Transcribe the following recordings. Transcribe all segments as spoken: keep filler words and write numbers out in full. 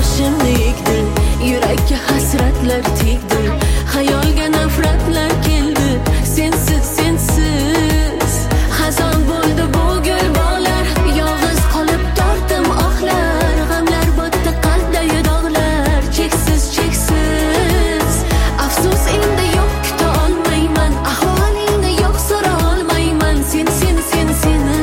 boshimni egdi, yurakka hasratlar tegdi, xayolga nafratlar keldi. Sensiz, sensiz xazon bo'ldi bu gul bog'lar, yolg'iz qolib tortdim ohlar, g'amlar botdi qalbda dog'lar, cheksiz cheksiz afsus endi yo'q, kuta olmayman, ahvolingni yo'q so'ra olmayman. Sen sen sen seni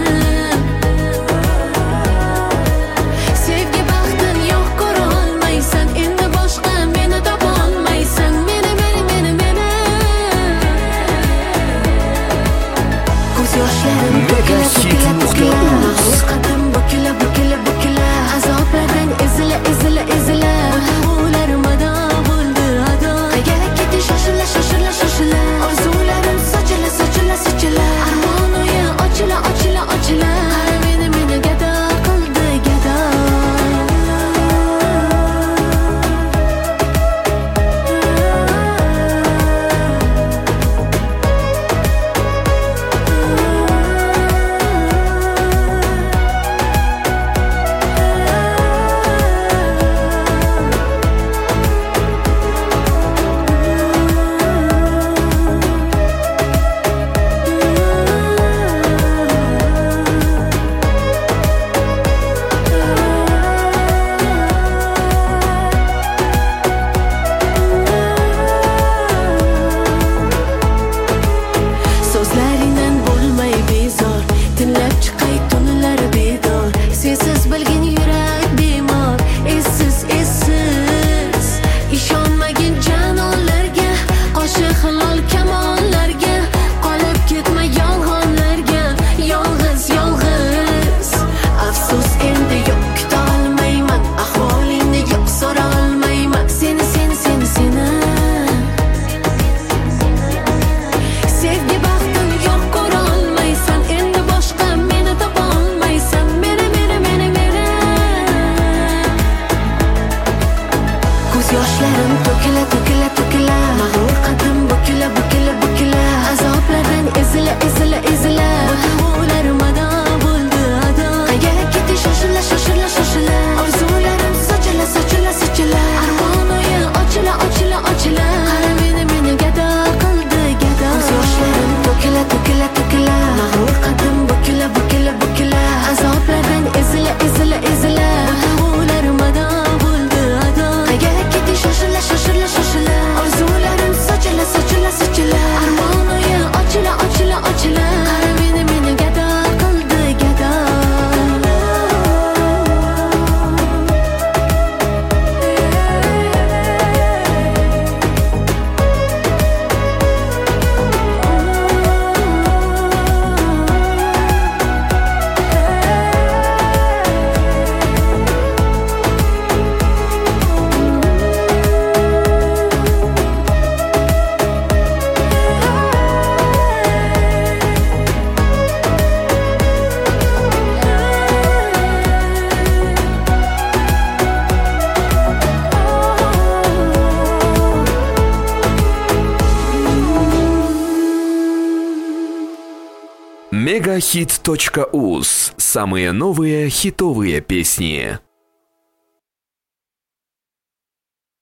sevgi baxtin yo'q ko'ra olmaysan, endi boshqa meni topa olmaysan. Meni meni meni meni ko'z yoshlarim to'kila to'kila to'kila, mag'rur qadim bukila bukila bukila, azoblardan ezila ezila ezila, tuyg'ular mado bo'ldi ado, qayerga ketish shoshila shoshila shoshila, orzularim sochila sochila sochila, armon uyi ochila ochila ochila, qara meni meni gado qildi gado. So'zlaringdan bo'lmay bezor, tinlab chiqay tunlar bedor, sensiz bilgin yurak bemor, essiz essiz ishonmagin janonlarga, qo'shiq hilol kamonlarga, qolib ketma yolg'onlarga, yolg'iz yolg'iz afsus endi yo'q, kuta olmayman, ahvolingni yo'q so'ra olmayman. Seni seni seni seni sevgi baxtin yo'q ko'ra olmaysan, endi boshqa meni topa olmaysan. Meni meni meni meni ko'z yoshlarim to'kila to'kila to'kila, mag'rur qadim bukila bukila bukila, azoblardan ezila ezila ezila, tuyg'ular mado bo'ldi ado, qayerga ketish shoshila shoshila shoshila, orzularim sochila sochila sochila, armon uyi ochila ochila ochila, qara meni meni gado qildi gado. Ko'z yoshlarim to'kila to'kila to'kila, mag'rur qadim bukila bukila bukila, azoblardan ezila ezila ezila, tuyg'ular mado bo'ldi ado, qayerga ketish shoshila shoshila shoshila, orzularim sochila sochila sochila, armon uyi ochila ochila ochila, qara meni meni gado qildi gado. мегахит точка уз. Самые новые хитовые песни.